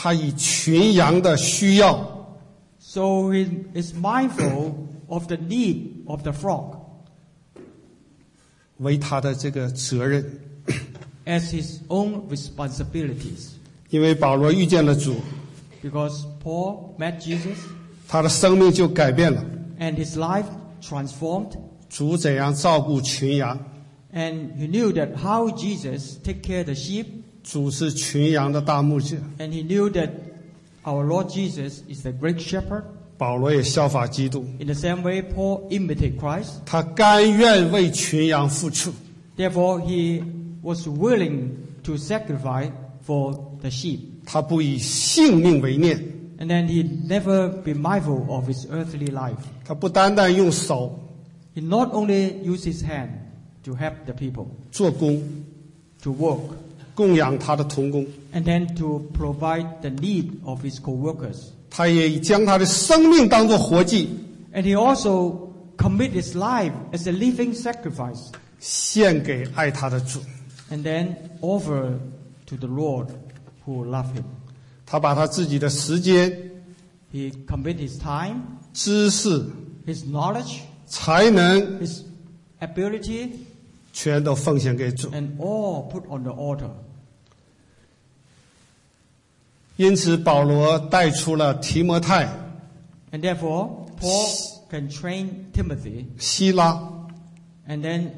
他以群羊的需要 So he is mindful of the need of the flock 为他的这个责任。 as his own responsibilities. 因为保罗遇见了主， Because Paul met Jesus 他的生命就改变了。 and his life transformed, 主怎样照顾群羊， and he knew that how Jesus take care of the sheep, 主是群羊的大牧者。 and he knew that our Lord Jesus is the great shepherd. 保罗也效法基督， In the same way, Paul imitated Christ. 他甘愿为群羊付出。 Therefore, he was willing to sacrifice for the sheep. 他不以性命为念， And then he never be mindful of his earthly life. 他不单单用手 He not only used his hand to help the people, 做工， to work, 供养他的同工， and then to provide the need of his co-workers. 他也将他的生命当作活祭， And he also commit his life as a living sacrifice, 献给爱他的主。 and then offer to the Lord who love him. 他把他自己的时间、 He commit his time, 知识、 his knowledge, 才能 his ability, 全都奉献给主。 and all put on the altar. 因此，保罗带出了提摩太、 And therefore, Paul can train Timothy, 希拉 and then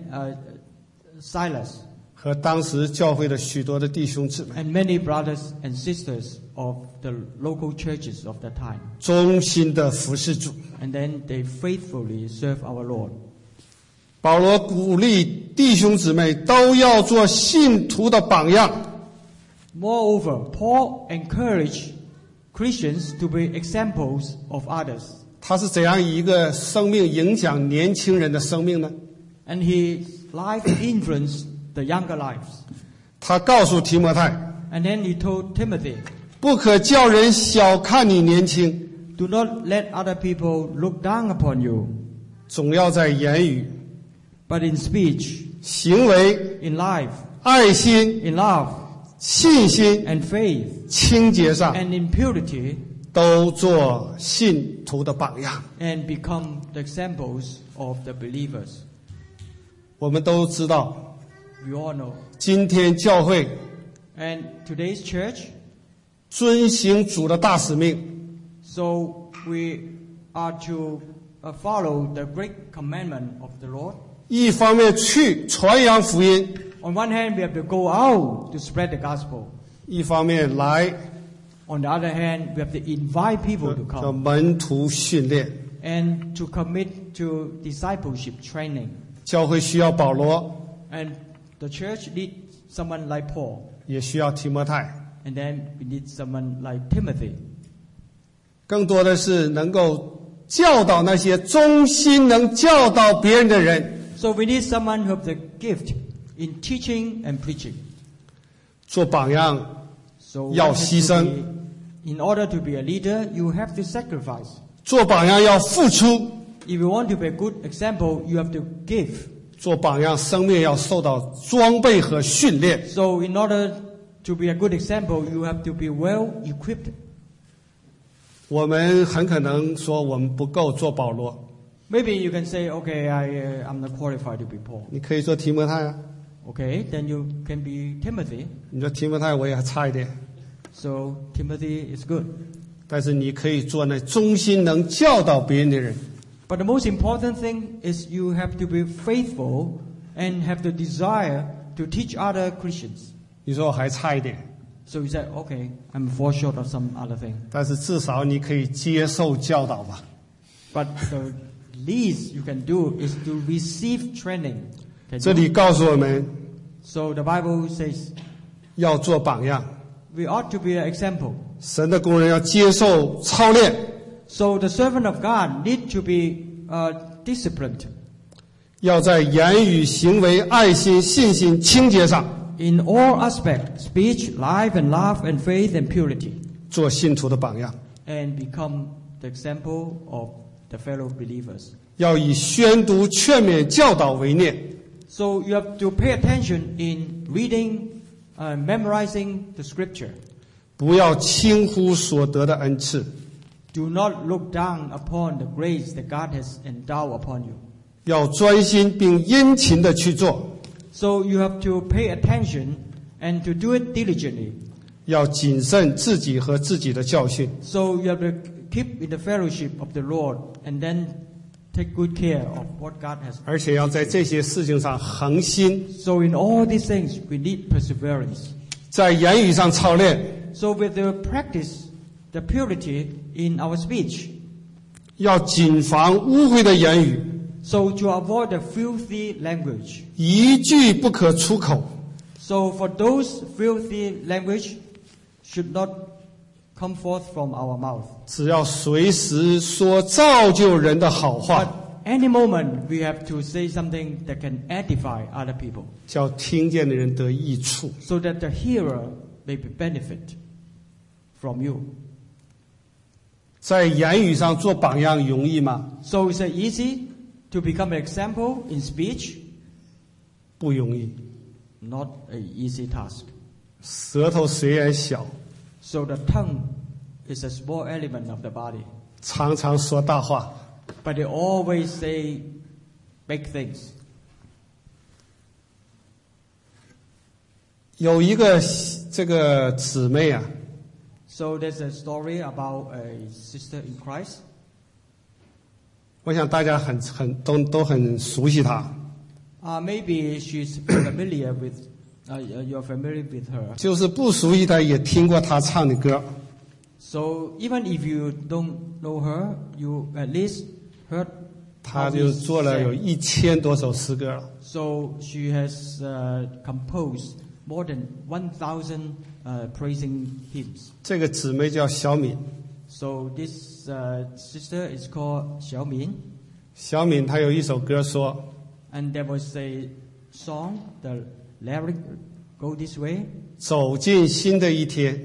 Silas, 和当时教会的许多的弟兄姊妹， and many brothers and sisters of the local churches of that time. 忠心的服侍主。 And then they faithfully serve our Lord. 保罗鼓励弟兄姊妹都要做信徒的榜样。 Moreover, Paul encouraged Christians to be examples of others. 他是怎样以一个生命影响年轻人的生命呢？ And his life influenced the younger lives. 他告诉提摩太， And then he told Timothy, 不可叫人小看你年轻， do not let other people look down upon you, 总要在言语、 but in speech, 行为、 in life, 爱心、 in love, 信心、 and faith, 清洁上， and in purity, 都做信徒的榜样。 and become the examples of the believers. 我们都知道， We all know. 今天教会 And today's church, 遵行主的大使命， so we are to follow the great commandment of the Lord. 一方面去传扬福音， On one hand, we have to go out to spread the gospel. 一方面来 On the other hand, we have to invite people to 叫 come 门徒训练。 and to commit to discipleship training. 教会需要保罗， And the church needs someone like Paul. 也需要提摩太， And then we need someone like Timothy. 更多的是能够教导那些忠心能教导别人的人， So we need someone who has the gift in teaching and preaching. 做榜样。 So one 要 has 牺 to 牲， be, in order to be a leader, you have to sacrifice. 做榜样要付出， If you want to be a good example, you have to give. 做榜样生命要受到装备和训练。 So in order to be a good example, you have to be well equipped. 我们很可能说我们不够做保罗， Maybe you can say, okay, I'm not qualified to be Paul. 你可以做提摩太啊。 Okay, then you can be Timothy. 你说提摩太我也还差一点， So Timothy is good. 但是你可以做那忠心能教导别人的人。 But the most important thing is you have to be faithful and have the desire to teach other Christians. 你说我还差一点， So you said, okay, I'm fall short of some other thing. 但是至少你可以接受教导吧。 But the least you can do is to receive training. Can 这 you? 里告诉我们 So the Bible says 要做榜样， we ought to be an example. 神的工人要接受操练， So the servant of God need to be disciplined 要在言语、行为、爱心、信心、清洁上 in all aspects, speech, life and love and faith and purity, 做信徒的榜样， and become the example of the fellow believers. 要以宣读、劝勉、教导为念， So you have to pay attention in reading, memorizing the scripture. 不要轻忽所得的恩赐， Do not look down upon the grace that God has endowed upon you. 要专心并殷勤的去做， So you have to pay attention and to do it diligently. 要谨慎自己和自己的教训， So you have to keep in the fellowship of the Lord and then take good care of what God has. 而且要在这些事情上恒心， So in all these things, we need perseverance. 在言语上操练， So with the practice, the purity in our speech. 要谨防污秽的言语， So to avoid the filthy language. 一句不可出口。 So for those filthy language should not come forth from our mouth. 只要随时说造就人的好 But 话， any moment we have to say something that can edify other people, 叫听见的人得益处。 so that the hearer may be benefit from you. 在言语上做榜样容易吗？ So is it easy to become an example in speech? 不容易。 Not an easy task. 舌头虽然小， So the tongue is a small element of the body, 常常说大话， but they always say big things. 有一个这个姊妹啊， So there's a story about a sister in Christ. 我想大家都很熟悉她， Maybe she's familiar with, you're familiar with her. 就是不熟悉她也听过她唱的歌。 So even if you don't know her, you at least heard 她 how 就 we 做了有 sang. 1000多首诗歌了。 So she has composed more than 1,000 praising hymns. 这个姊妹叫小敏， So this sister is called Xiao Min, 小敏她有一首歌说 and there was a song, the lyric go this way. 走进新的一天，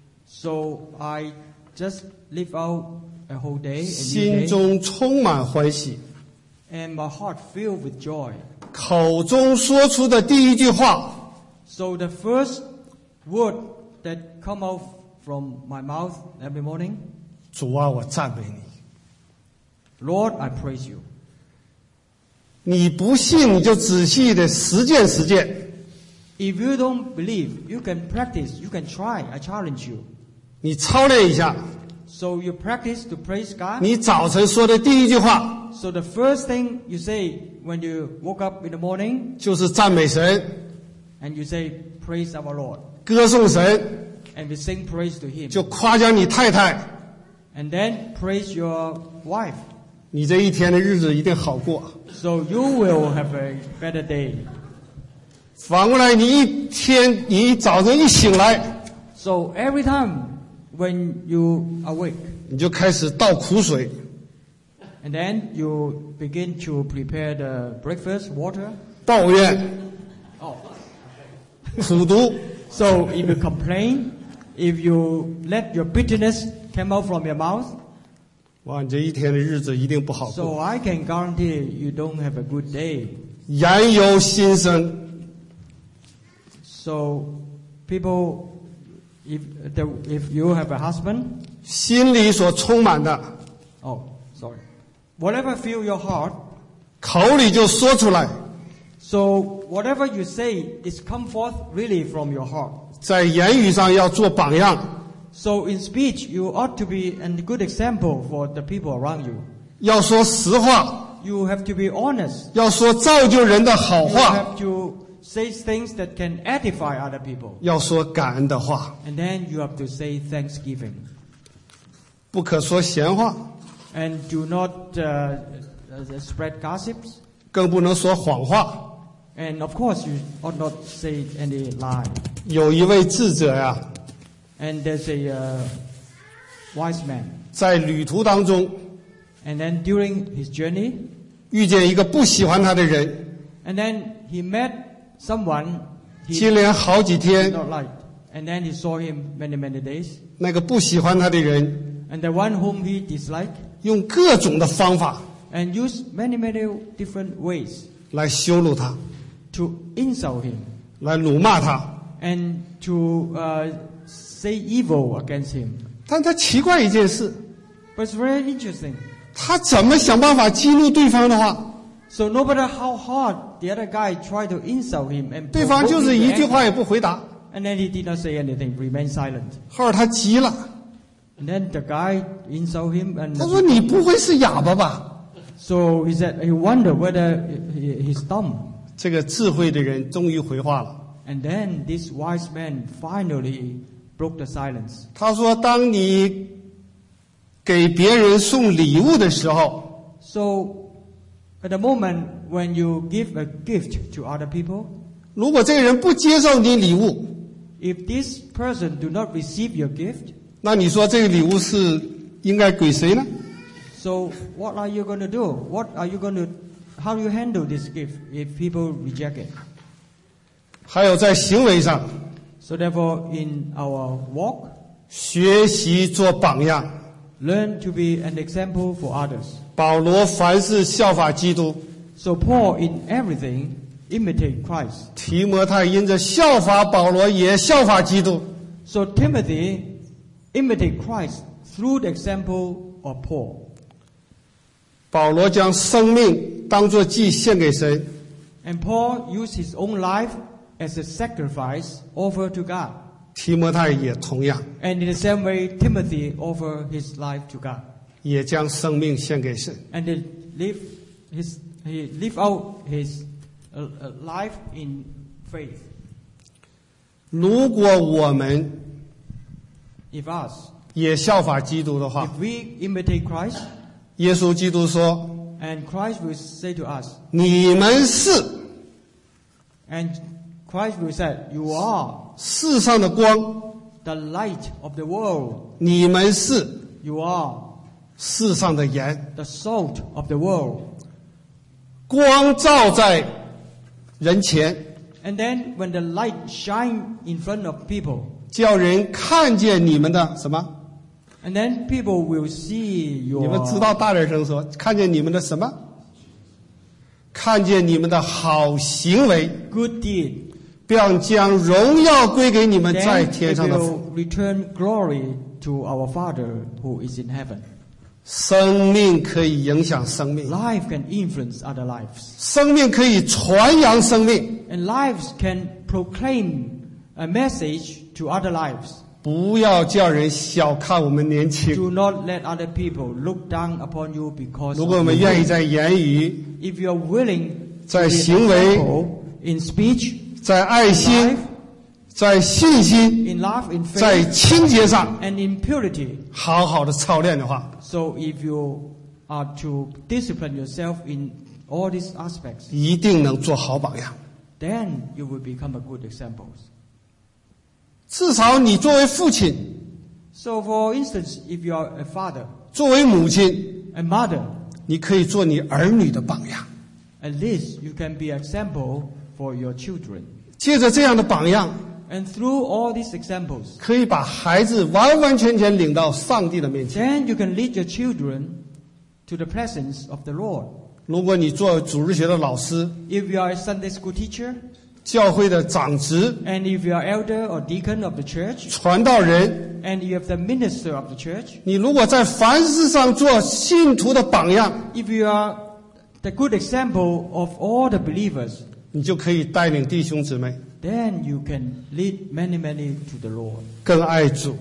So I just live out a whole day, 心 a new day, 中充满欢喜， and my heart filled with joy. 口中说出的第一句话 So the first word that come out from my mouth every morning, 主啊，我赞美你。 Lord, I praise you. 你不信，你就仔细的实践实践。 If you don't believe, you can practice, you can try. I challenge you. 你操练一下， So you practice to praise God. 你早晨说的第一句话 So the first thing you say when you woke up in the morning, 就是赞美神、 and you say, praise our Lord. 歌颂神， And we sing praise to Him. 就夸奖你太太， And then praise your wife. 你这一天的日子一定好过。 So you will have a better day. 反过来，你一早晨一醒来， So every time when you awake, 你就开始倒苦水， and then you begin to prepare the breakfast, water. 抱怨、 Oh. 苦毒， So if you complain, if you let your bitterness come out from your mouth, 哇，你这一天的日子一定不好 so 过。 I can guarantee you don't have a good day. 言由心生， So people, if you have a husband, 心里所充满的， oh, sorry, whatever fill your heart, 口里就说出来。 so whatever you say is come forth really from your heart. 在言语上要做榜样， So in speech, you ought to be a good example for the people around you. 要说实话， You have to be honest. 要说造就人的好 You 话， have to say things that can edify other people. 要说感恩的话， And then you have to say thanksgiving. 不可说闲话， And do not spread gossips. 更不能说谎话。 And of course, you ought not say any lie. 有一位智者呀， And there's a wise man. 在旅途当中 And then during his journey, 遇见一个不喜欢他的人， and then he met someone he 接连好几 did 天， not like. And then he saw him many, many days. 那个不喜欢他的人 And the one whom he disliked, 用各种的方法 and used many, many different ways 来羞辱他， to insult him 来辱骂他， and to say evil against him. 但他奇怪一件事， But it's very interesting. 他怎么想办法激怒对方的话， So no matter how hard the other guy tried to insult him and 对方 provoke 就 him 是 to 一句 anger, 话也不回答。 and then he did not say anything, remained silent. 后来他急了， And then the guy insult him, and 他说：“你不会是哑巴吧 so he said he wondered whether he's dumb.？” 这个智慧的人终于回话了， And then this wise man finally broke the silence. 他说：“当你给别人送礼物的时候， So at the moment when you give a gift to other people, 如果这个人不接受你礼物， if this person do not receive your gift, 那你说这个礼物是应该给谁呢？ so what are you going to do? How do you handle this gift if people reject it? 还有在行为上， So therefore, in our walk, 学习做榜样。 learn to be an example for others. 保罗凡事效法基督， So Paul, in everything, imitate Christ. 提摩太因着效法保罗，也效法基督。 So Timothy imitate Christ through the example of Paul. 保罗将生命当作祭献给神， And Paul used his own life as a sacrifice offered to God. 提摩太也同样， And in the same way, Timothy offered his life to God. 也将生命献给神。 And he lived out his life in faith. 如果我们 If us, 也效法基督的话， if we imitate Christ, 耶稣基督说 and Christ will say to us,：“ 你们是 and Christ will say, you are 世上的光， the light of the world. 你们是 You are 世上的盐。 the salt of the world. 光照在人前， And then when the light shine in front of people, 叫人看见你们的什么？ and then people will see 你们知道大点声说，看见你们的什么？看见你们的好行为， good deed. 便将荣耀归给你们在 Then 天 it 上的 will 父。 return glory to our Father who is in heaven. 生命可以影响生命， Life can influence other lives. 生命可以传扬生命。 And lives can proclaim a message to other lives. 不要叫人小看我们年轻。 Do not let other people look down upon you because 如果我 of 们 your 愿意 weight. 在言语、 If you are willing to 在 be an 行为、 example in speech, 在爱心 in life,、 在信心、 in love, in 在 faith, 清洁上 and in purity. 好好的操练的话， So if you are to discipline yourself in all these aspects, 一定能做好榜样。 then you will become a good example. 至少你作为父亲、 So for instance, if you are a father, 作为母亲， a mother, 你可以做你儿女的榜样。 at least you can be example for your children. 借着这样的榜样， And through all these examples, 可以把孩子完完全全领到上帝的面前。 then you can lead your children to the presence of the Lord. 如果你做主日学的老师、 If you are a Sunday school teacher, 教会的长职、 and if you are elder or deacon of the church, 传道人， and you have the minister of the church, 你如果在凡事上做信徒的榜样， if you are the good example of all the believers, 你就可以带领弟兄姊妹 then you can lead many to the Lord. 更爱主。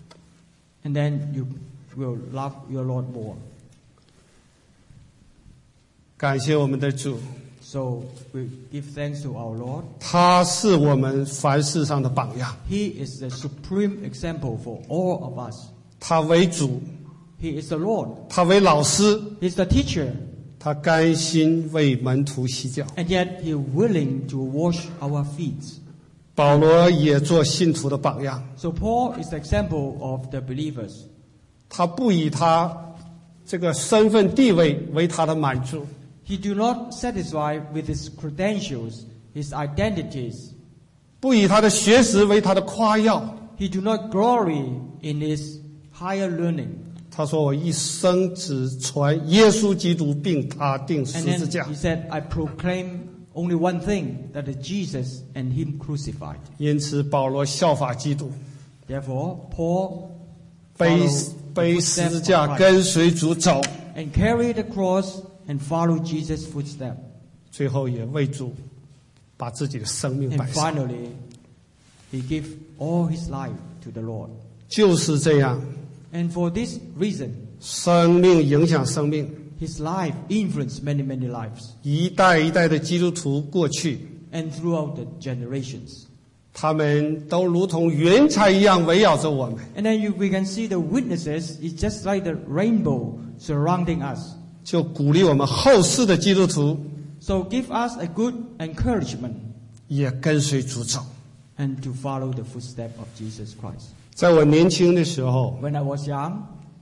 And then you will love your Lord more. 感谢我们的主， So we give thanks to our Lord. 他是我们凡事上的榜样。 He is the supreme example for all of us. 他为主， He is the Lord. 他为老师， He is the teacher. 他甘心为门徒洗脚。 And yet He willing to wash our feet. 保罗也做信徒的榜样， So Paul is the example of the believers. 他不以他这个身份地位为他的满足， He do not satisfy with his credentials, his identities. 不以他的学识为他的夸耀。 He do not glory in his higher learning. 他说：“我一生只传耶稣基督，并他定 And 十 then 字架。 he said, I proclaim only one thing, that is Jesus and Him crucified. ” 因此，保罗效法基督， Therefore, Paul 背 followed the 背十 footsteps 字 of 架 Christ 跟随主走， and carry the cross and follow Jesus' footsteps. 最后也为主把自己的生命 And 摆上。 finally, he gave all his life to the Lord. 就是这样， And for this reason, 生命影响生命， his life influenced many, many lives. 一代一代的基督徒过去， And throughout the generations. 他们都如同云彩一样围绕着我们， And then we can see the witnesses is just like the rainbow surrounding us. 就鼓励我们后世的基督徒 So give us a good encouragement 也跟随主走。 and to follow the footsteps of Jesus Christ. 在我年轻的时候， When I was young,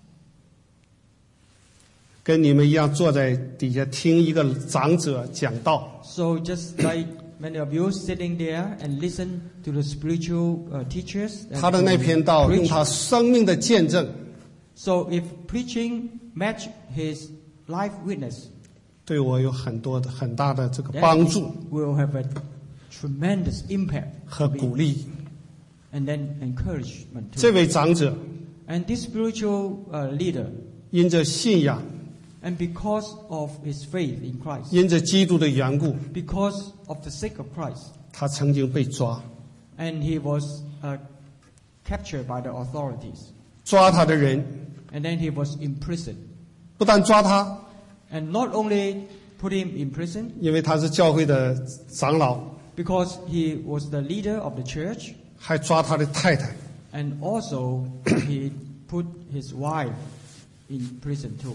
跟你们一样坐在底下听一个长者讲道， so just like many of you sitting there and listen to the spiritual teachers, and 他的那篇道 preach. 用他生命的见证， So if preaching match his life witness, 对我有很大的这个 then 帮 it 助 will have a tremendous impact 和 to me, 鼓励。 and then encouragement 这 too. 位长者 And this spiritual leader, 因着信仰， and because of his faith in Christ, 因着基督的缘故， because of the sake of Christ, 他曾经被抓， and he was captured by the authorities, 抓他的人 and then he was imprisoned. 不但抓他， And not only put him in prison 因为他是教会的长老， because he was the leader of the church, 还抓他的太太。 and also he put his wife in prison too.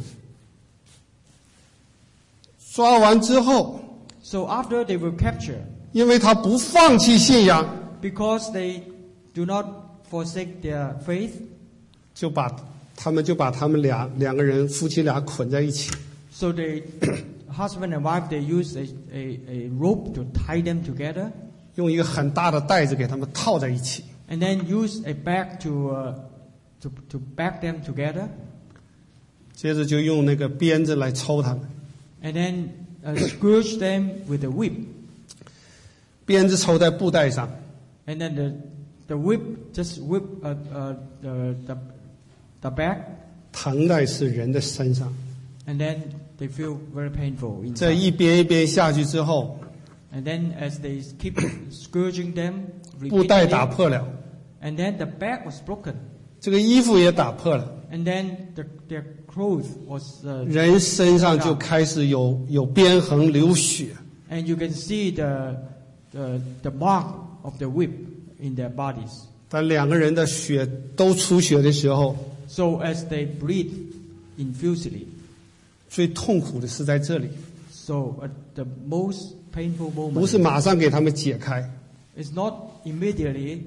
抓完之后， So after they were captured, 因为他不放弃信仰， because they do not forsake their faith, 他们两个人夫妻俩捆在一起， so they husband and wife they used a rope to tie them together, 用一个很大的袋子给他们套在一起， and then use a bag to bag them together, 接着就用那个鞭子来抽他们， and then scourge them with a whip, 鞭子抽在布袋上， and then the whip just whip the bag, 疼在是人的身上。 and then they feel very painful 这 inside. 一鞭一鞭下去之后， And then as they keep scourging them 布袋 repeatedly, 打破了， and then the bag was broken, 这个衣服也打破了， and then their clothes was 人身上就开始有鞭痕流血。 and you can see the mark of the whip in their bodies. 当两个人的血都出血的时候， So as they breathe infusely, 最痛苦的是在这里， so the most painful 不是 moment 马上给他们解开。 is not immediately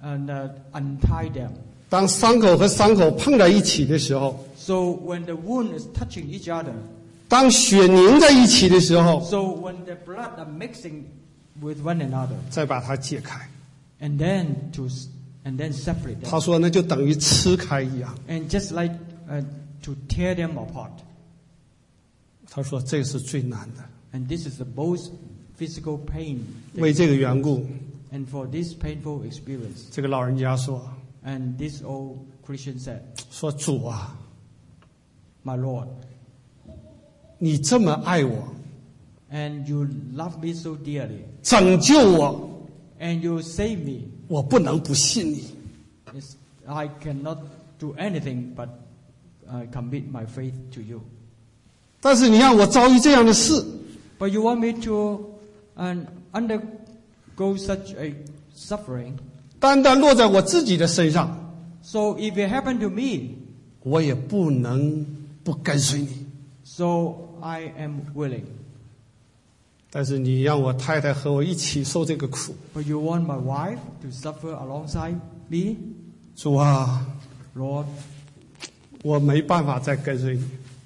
untie them. 当伤口和伤口碰在一起的时候， So when the wound is touching each other, 当血凝在一起的时候， so when the blood are mixing with one another, 再把它解开。 and then separate 他 them, 说那就等于撕开一样。 and just like to tear them apart. 他说这是最难的。 And this is the most physical pain. 为这个缘故， And for this painful experience, 这个老人家说 and this old Christian said, 说主啊， "My Lord, 你这么爱我， and you love me so dearly, 拯救我， and you save me. 我不能不信你。 I cannot do anything but commit my faith to you. 但是你让我遭遇这样的事， But you want me to undergo such a suffering. 单单落在我自己的身上， So if it happened to me, 我也不能不跟随你。 so I am willing. 但是你让我太太和我一起受这个苦， But you want my wife to suffer alongside me? 主啊， Lord, 我没办法再跟随你。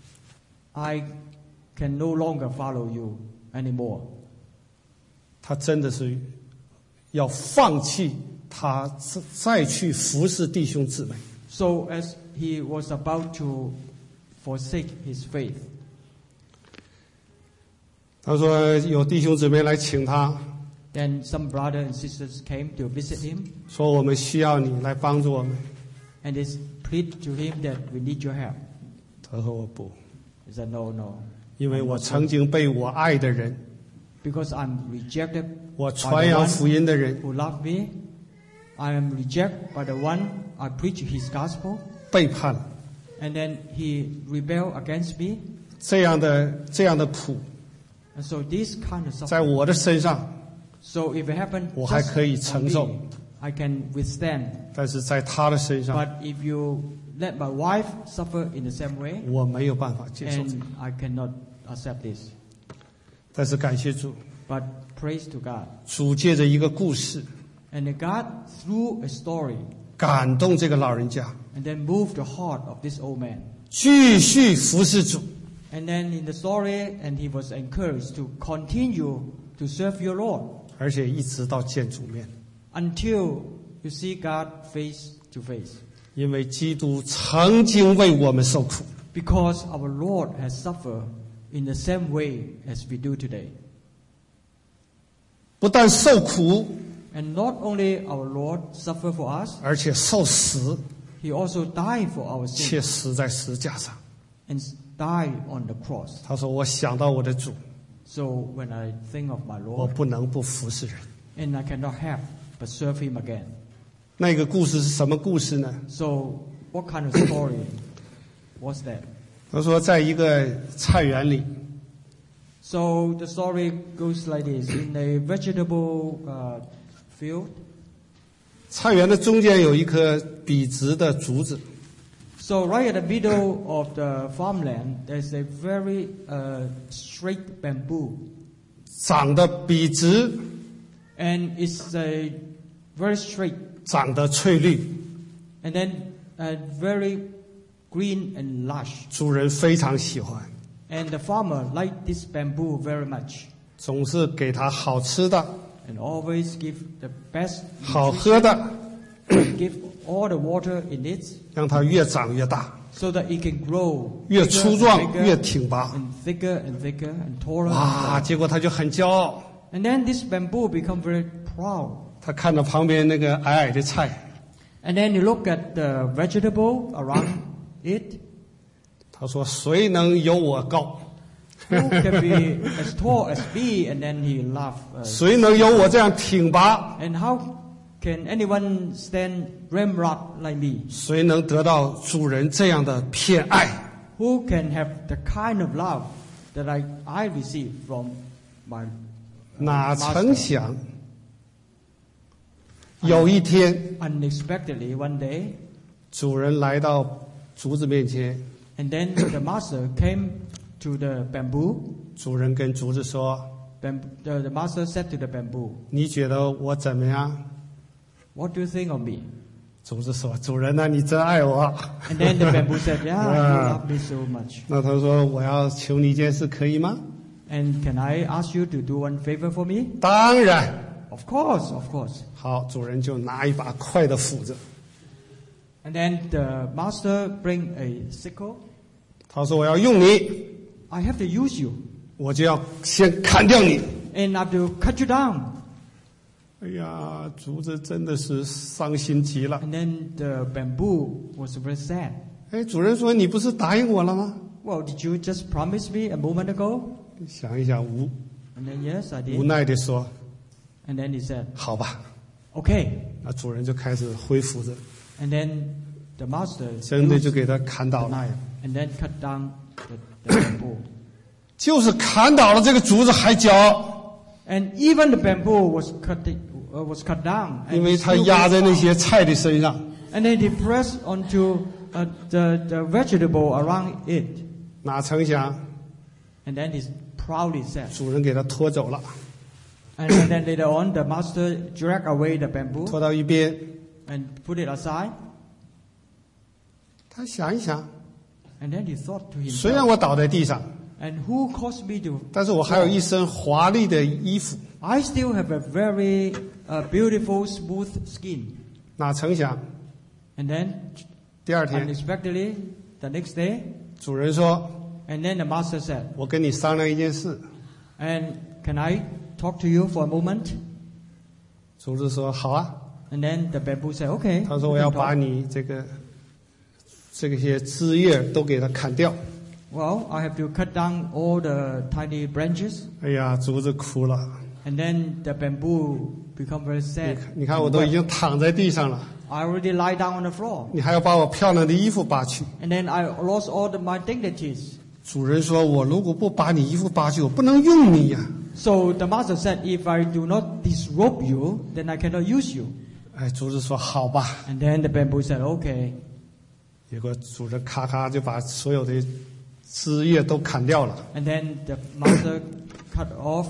I can no longer follow you anymore. 他真的是要放弃他再去服侍弟兄姊妹。 So as he was about to forsake his faith, 他说有弟兄姊妹来请他 Then some brothers and sisters came to visit him, 说我们需要你来帮助我们。 and they plead to him that we need your help. 他说我不， He said, no, no. 因为我曾经被我爱的人， Because I'm rejected 我 by 传 the 扬 one 福音的人 who loved me. I am rejected by the one I preach his gospel. 背叛了， And then he rebelled against me. 这样的苦， And so this kind of 在 suffering. 我的身上， So if it happened 我还 just 可以 on 承受。 me, I can withstand. 但是在他的身上， But if you let my wife suffer in the same way, 我没有办法接受。 and I cannot accept this. 但是感谢主， But praise to God. 主借着一个故事 And God, through a story, 感动这个老人家， and then moved the heart of this old man. 继续服侍主。 And then in the story, and he was encouraged to continue to serve your Lord 而且一直到见主面， until you see God face to face. 因为基督曾经为我们受苦， Because our Lord has suffered in the same way as we do today. 不但受苦， And not only our Lord suffered for us, 而且受死， he also died for our 且 sins 死在十字架上。 and died on the cross. 他说：“我想到我的主， So when I think of my 我 Lord, 不能不服侍人。 and I cannot help but serve him again. ” 那个故事是什么故事呢？ So what kind of story was that? 他说，在一个菜园里， So the story goes like this: in a vegetable field. 菜园的中间有一棵笔直的竹子， So right at the middle of the farmland, there's a very straight bamboo, 长得笔直， and it's a very straight, 长得翠绿， and then very green and lush. 主人非常喜欢， And the farmer liked this bamboo very much, 总是给他好吃的、 and always give the best 好喝的， give all the water in it, 让它越长越大， so that it can grow 越 bigger 粗 and 壮， bigger 越挺拔。 and thicker and thicker and taller. 哇！ And, 结果他就很骄傲， and then this bamboo become very proud. 他看到旁边那个矮矮的菜， And then you look at the vegetable around it. 他说：“谁能有我高？ Who can be as tall as me?" And then he laughed. 谁能有我这样挺拔？ And how can anyone stand ramrod like me? 谁能得到主人这样的偏爱？” Who can have the kind of love that I receive from my 哪曾想，有一天， unexpectedly one day, 主人来到竹子面前， and then the master came to the bamboo. 主人跟竹子说 The master said to the bamboo, 你觉得我怎么样？ "What do you think of me?" 竹子说：“主人呐、你真爱我。 And then the bamboo said, "Yeah, you Wow. love me so much." 那他说：“我要求你一件事，可以吗 And can I ask you to do one favor for me?" 当然。 Of course, of course. 好，主人就拿一把快的斧子， And then the master bring a sickle. 他说：“我要用你， I have to use you, 我就要先砍掉你。 and I have to cut you down." ” 哎呀，竹子真的是伤心极了。 And then the bamboo was very sad. 哎，主人说：“你不是答应我了吗 "Well, did you just promise me a moment ago?" 想一想，无 And then yes, I 无 did. 奈的说 And then he said,：“ 好吧。 "Okay." ” 那主人就开始挥斧子， And then the master 真的 used 就给他砍 the 倒了。 knife and then cut down the bamboo. 就是砍倒了这个竹子还骄傲， And even the bamboo was cut down. 因 And, 为 he 它 still 压 went 在那 down. 些菜的身上。 And then he pressed onto the vegetable around it. 哪曾想， And then he proudly said. 主人给他拖走了， And then later on, the master dragged away the bamboo 拖到一边。 and put it aside. 他想一想， And then he thought to 虽然 himself, 我倒在地上， and who caused me to? 但是我还有一身华丽的衣服。 I still have a very beautiful, smooth skin. 哪曾想， And then, 第二天， unexpectedly, the next day, 主人说 and then the master said,：“ 我跟你商量一件事， and can I talk to you for a moment? 竹子说好啊， And then the bamboo said, okay. 他说 we 我要 can 把 talk. 你这些枝叶都给它砍掉。 Well, I have to cut down all the tiny branches. 哎呀，竹子哭了， And then the bamboo become very sad. 你看我都已经躺在地上了， I already lie down on the floor. 你还要把我漂亮的衣服拔去。 And then I lost all my dignities. 主人说，我如果不把你衣服拔去，我不能用你呀。 So the master said, if I do not disrobe you, then I cannot use you. 哎，竹子说好吧。 And then the bamboo said, okay. 结果主人咔咔就把所有的枝叶都砍掉了。 And then the master cut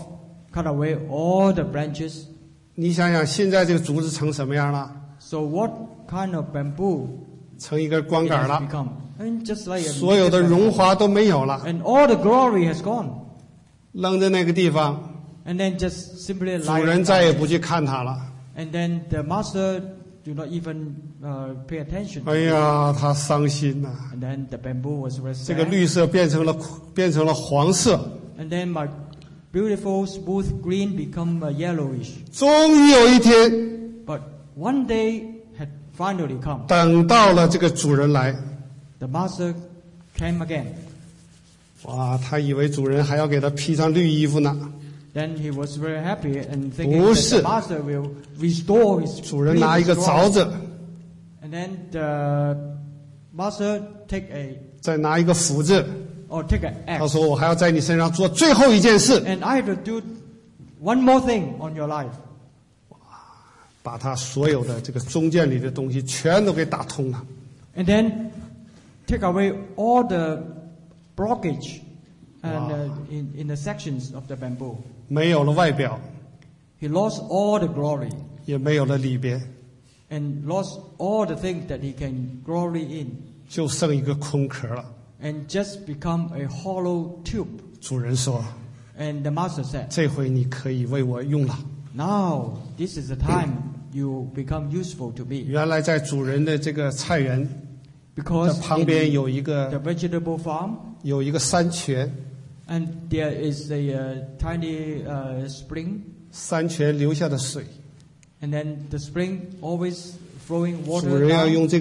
away all the branches. 你想想，现在这个竹子成什么样了？ So what kind of bamboo 成一根 it 光杆 has 了， become? And just like a 所有的荣华都没有了， and all the glory has gone. 扔在那个地方， And then just simply 主 lie 人 down. 再也不去看它了。 And then the master do not even pay attention. 哎呀，他伤心呐、 And then the bamboo was very 这个 sad. 绿色变成了黄色， And then my beautiful smooth green become yellowish. 终于有一天， But one day had finally come. 等到了这个主人来， The master came again. 哇，他以为主人还要给他披上绿衣服呢。 Then he was very happy and thinking 不 that 是。 the master will restore his 主人拿一个 previous 凿 glory. 子， And then the master take a 再拿一个斧子， or take an 他 axe. 说：“我还要在你身上做最后一件事， And I have to do one more thing on your life. 把他所有的这个中间里的东西全都给打通了。 And then take away all the blockage and in the sections of the bamboo. 没有了外表， He lost all the glory 也没有了里边， and lost all the things that he can glory in 就剩一个空壳了。 and just become a hollow tube. 主人说 And the master said,：“ 这回你可以为我用了。 Now this is the time you become useful to ”me. 原来在主人的这个菜园的 Because 旁边 in 有一 the 个 vegetable farm 有一个山泉， and there is a tiny spring. 山泉流下的水， And then the spring always flowing 主 water 人要 down. 用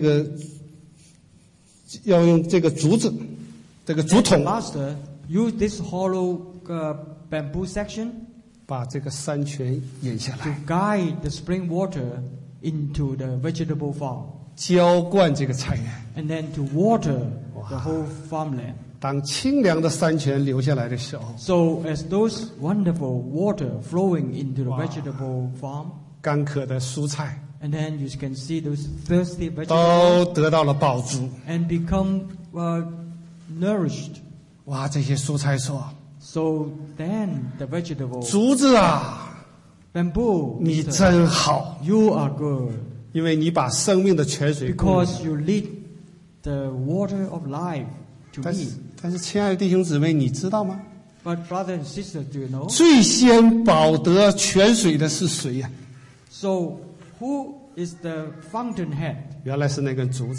这个竹子，这个竹 The 筒， master used this hollow bamboo section 把这个山泉引下 to 来， guide the spring water into the vegetable farm 浇灌这个菜园。 and then to water the whole farmland. 当清凉的山泉流下来的时候， So as those wonderful water flowing into the Wow. vegetable farm, 干渴的蔬菜 and then you can see those thirsty 都 vegetables 得到了饱足。 and become nourished. 哇，这些蔬菜说 So then the vegetable,：“ 竹子啊， bamboo, 你 Mister, 真好， you are good 因为你把生命的泉水供应 because you lead the water of life to 但是 me. 但是，亲爱的弟兄姊妹，你知道吗？ But brother and sister, do you know? 最先饱得泉水的是谁呀、 So who is the fountainhead? 原来是那根竹子。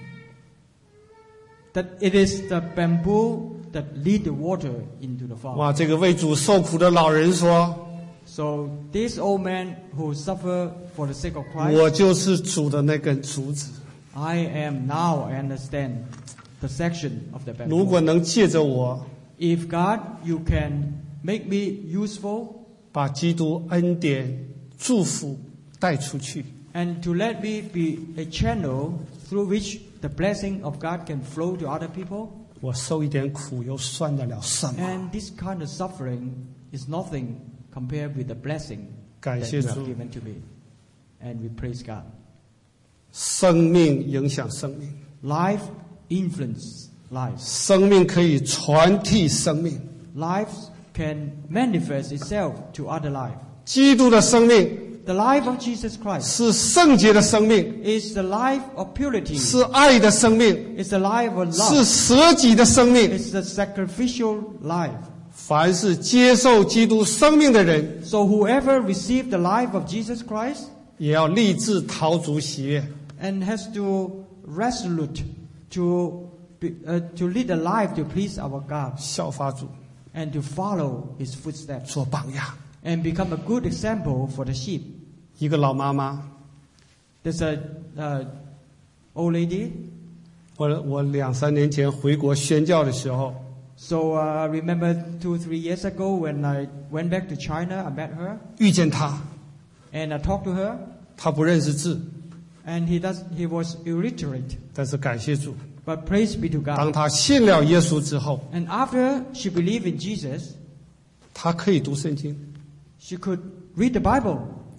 That it is the bamboo that lead the water into the farm. 哇，这个为主受苦的老人说 So this old man who suffered for the sake of：“ Christ, 我就是主的那根竹子。 I am now, I understand the section of the 如果 bamboo. 能借着我， If God, you can make me useful 把基督恩典祝福带出去， and to let me be a channel through which the blessing of God can flow to other people, 我受一点苦又算得了什么？ and this kind of suffering is nothing compared with the blessing 感 that 谢 you have 主， given to me. And we praise God. 生命影响生命， Life influences life. 生命可以传递生命。 Life can manifest itself to other life. 基督的生命 The life of Jesus Christ 是圣洁的生命， is the life of purity. 是爱的生命， It's the life of 是 love. 舍己的生命。 It's the sacrificial life. 凡是接受基督生命的人， So whoever received the life of Jesus Christ 也要立志陶足喜悦。 and has to resolute to lead a life to please our God 效法主， and to follow His footsteps 做榜样。 and become a good example for the sheep. 一个老妈妈， There's a old lady. 我2-3年前回国宣教的时候， So I remember 2-3 years ago when I went back to China, I met her 遇见她， and I talked to her. 她不认识字， And he was illiterate. 但是感谢主， But praise be to 当 God. 她信了耶稣之后， And after she believed in Jesus, 她可以读圣经， she could read the Bible.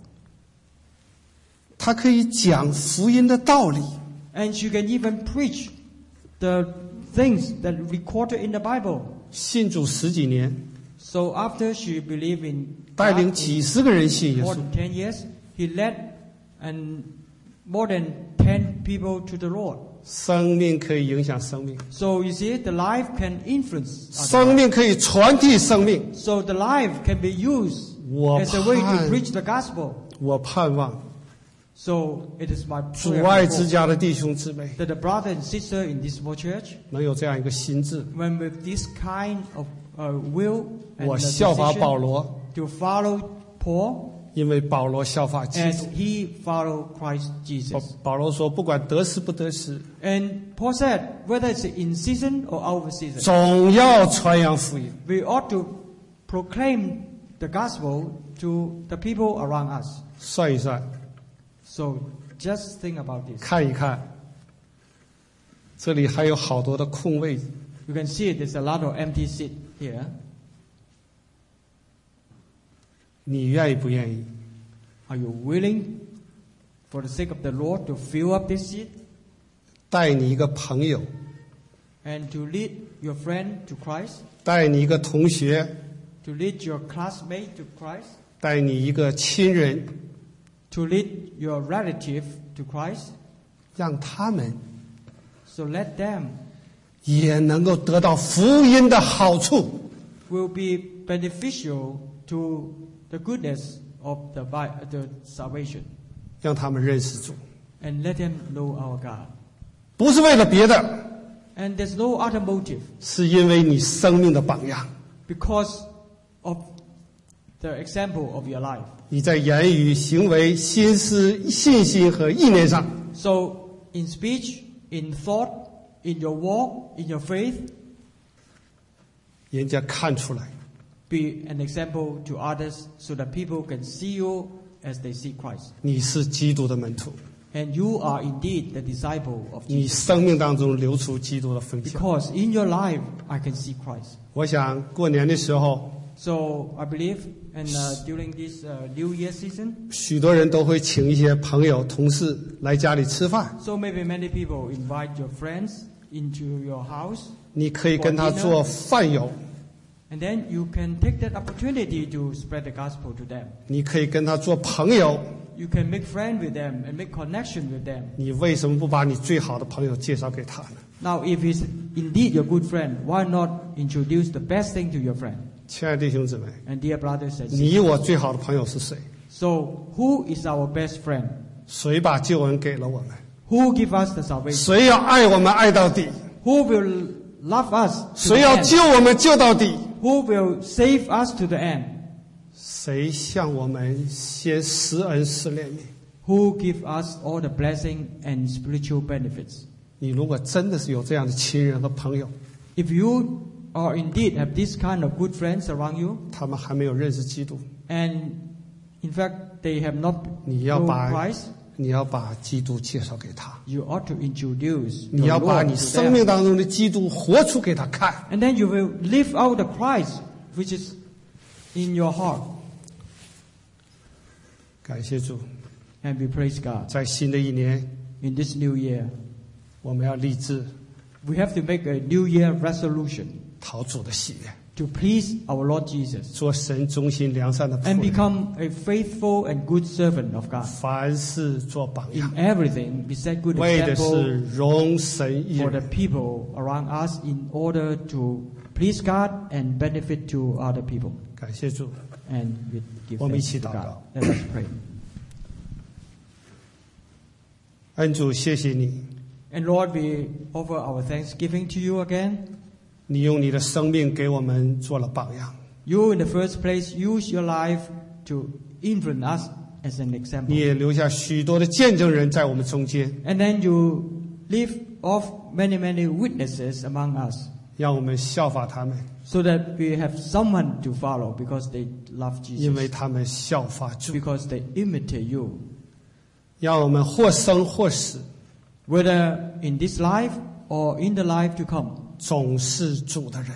她可以讲福音的道理， And she can even preach the things that recorded in the Bible. 信主10几年， So after she believed in 带 God 领几十个人信耶 more 稣， than 10 years, he led and more than 10 people to the Lord. 生命可以影响生命， So you see, the life can influence other 生 life. 命可以传递生命。 So the life can be used 我 as a way 盼 to preach the gospel. 我盼望 So it is my 主 prayer 爱 and 之 hope 家的弟兄姊妹 that the brother and sister in this small church, 能有这样一个心智。 when with this kind of will and 我 the 效法保 decision 罗， to follow Paul 因为保罗效法基 as 督。 he followed Christ Jesus. 保罗说，不管得时不得时， And Paul said, whether it's in season or out of season, 总要传扬福音。 we ought to proclaim the gospel to the people around us. 算一算， So just think about this. 看一看，这里还有好多的空位。 You can see there's a lot of empty seat here. 你愿意不愿意？ Are you willing, for the sake of the Lord, to fill up this seat 带你一个朋友， and to lead your friend to Christ, 带你一个同学， to lead your classmate to Christ, 带你一个亲人， to lead your relative to Christ? 让他们 So let them 也能够得到福音的好处。 will be beneficial to the goodness of the salvation. 让他们认识主， And let them know our God. 不是为了别的， And there's no other motive 是因为你生命的榜样。 because of the example of your life. 你在言语、行为、心思、信心和意念上， So in speech, in thought, in your walk, in your faith, 人家看出来， be an example to others so that people can see you as they see Christ. 你是基督的门徒， And you are indeed the disciple of 你 Jesus. 生命当中流出基督的分享。 Because in your life, I can see Christ. 我想过年的时候， So I believe, and during this New Year season, 许多人都会请一些朋友、同事来家里吃饭， so maybe many people invite your friends into your house, 你可以跟他做饭友， and then you can take that opportunity to spread the gospel to them. 你可以跟他做朋友。 You can make friends with them and make connection with them. 你为什么不把你最好的朋友介绍给他呢？ Now, if he's indeed your good friend, why not introduce the best thing to your friend? 亲爱的弟兄姊妹， And dear brothers and 你 sisters, 我最好的朋友是谁？ so who is our best friend? 谁把救恩给了我们？ Who give us the salvation? 谁要爱我们爱到底？ Who will love us to 谁 the 要 end? 救我们救到底？ Who will save us to the end? 谁向我们先施恩施怜悯？ Who give us all the blessing and spiritual benefits? 你如果真的是有这样的亲人和朋友， If you or indeed have this kind of good friends around you, 他们还没有认识基督， and in fact they have not 你要 known 把 Christ, 你要把基督介绍给他， you ought to introduce 你 the 要把 Lord 你 to 生 them. 命当中的基督活出给他看。 And then you will live out the Christ which is in your heart. 感谢主， And we praise God. 在新的一年， In this new year, 我们要立志 we have to make a new year resolution 讨主的喜悦， to please our Lord Jesus 做神忠心良善的仆 and 人， become a faithful and good servant of God. 凡事做榜 In 样， everything, we set good 为的 example 是荣神益 for the 人。 people around us in order to please God and benefit to other people. 感谢主， And we give 我们一 thanks 起 to 祷 God. 告。 Let us pray. 恩主，谢谢你， And Lord, we offer our thanksgiving to you again. 你用你的生命给我们做了榜样。 You, in the first place, use your life to influence us as an 你 example. 也留下许多的见证人在我们中间， And then you leave off many, many witnesses among us, 让我们效法他们， so that we have someone to follow because they love 因为 Jesus, 他们效法主。 because they imitate you. 让我们或生或死， Whether in this life or in the life to come, 总是主的人，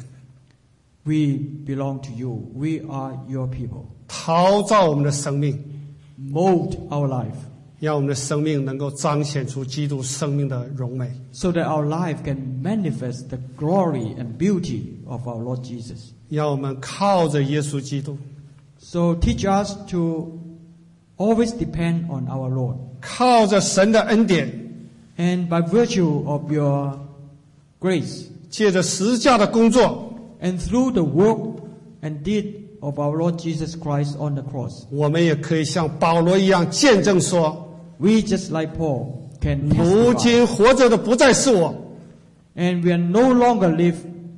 we belong to you. We are your people. 陶造我们的生命， Mold our life 让我们的生命能够彰显出基督生命的荣美。 so that our life can manifest the glory and beauty of our Lord Jesus. 让我们靠着耶稣基督， So teach us to always depend on our Lord. 靠着神的恩典， And by virtue of your grace, 借着十字架的工作， and through the work and deed of our Lord Jesus Christ on the cross, 我们也可以像保罗一样见证说： we just like Paul can 如 testify. 今活着的不再是我， And we are no longer live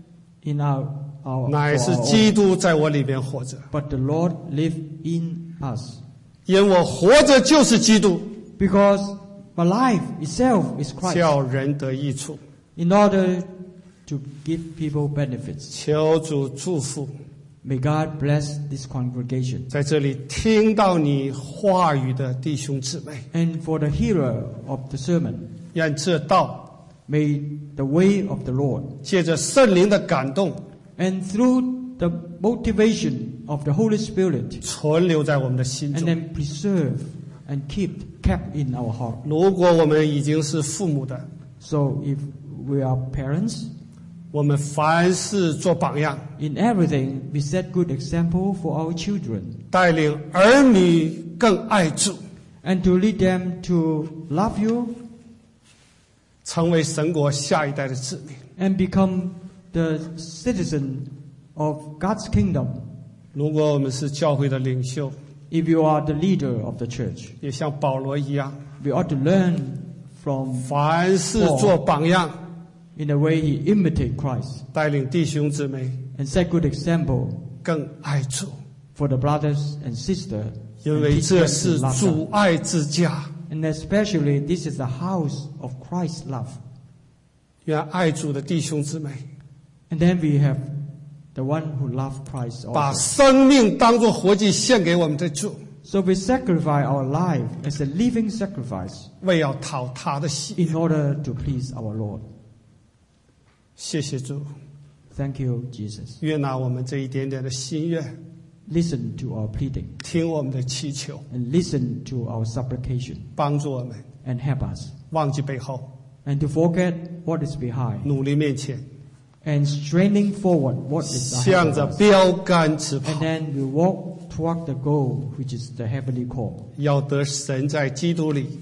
in our 乃 for 是 our 基 own, 督在我里边活着。 but the Lord live in us. 因我活着就是基督， Because my life itself is Christ, 叫人得益处。 in order to give people benefits. 求主祝福， May God bless this congregation. 在这里听到你话语的弟兄姊妹， And for the hearer of the sermon, 愿这道 may the way of the Lord, 借着圣灵的感动， and through the motivation of the Holy Spirit, 存留在我们的心 and 中。 then preserve and kept in our heart. 如果我们已经是父母的， So if we are parents, 我们凡事做榜样， in everything we set good example for our children, 带领儿女更爱主， and to lead them to love you 成为神国下一代的子民。 and become the citizen of God's kingdom. 如果我们是教会的领袖， If you are the leader of the church, 也像保罗一样， we ought to learn from 凡事做榜样， in the way he imitate Christ, 带领弟兄姊妹 and set good example 更爱主， for the brothers and sisters, 因 and 为 teach 这 them 是 to love 主 God. 爱之家。 And especially this is the house of Christ's love. 愿爱主的弟兄姊妹 And then we have the one who love Christ 把 also. 生命当作活祭献给我们的主， So we sacrifice our life as a living sacrifice 为要讨他的喜悦。 in order to please our Lord. 谢谢主， Thank you, Jesus. 悦纳我们这一点点的心愿， Listen to our pleading 听我们的祈求， and listen to our supplication 帮助我们 and help us. 忘记背后， And to forget what is behind 努力面前， and straining forward what is ahead 向 of 着 us. 标杆直 And 跑， then we walk toward the goal, which is the heavenly call. 要得神在基督里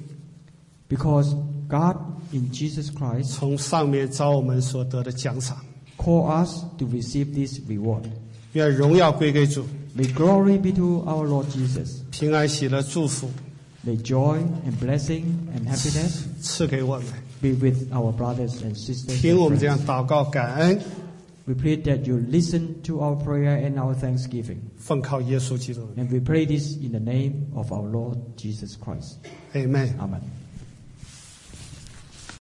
Because God in Jesus Christ 从上面招我们所得的奖赏。 call us to receive this reward. 愿荣耀归给主， May glory be to our Lord Jesus. 平安喜乐祝福 May joy and blessing and happiness 赐给我们。 be with our brothers and sisters. 听 and 我们这 friends. 样祷告感恩， We pray that you listen to our prayer and our thanksgiving. 奉靠耶稣基督的名 And we pray this in the name of our Lord Jesus Christ. ，Amen。 Amen.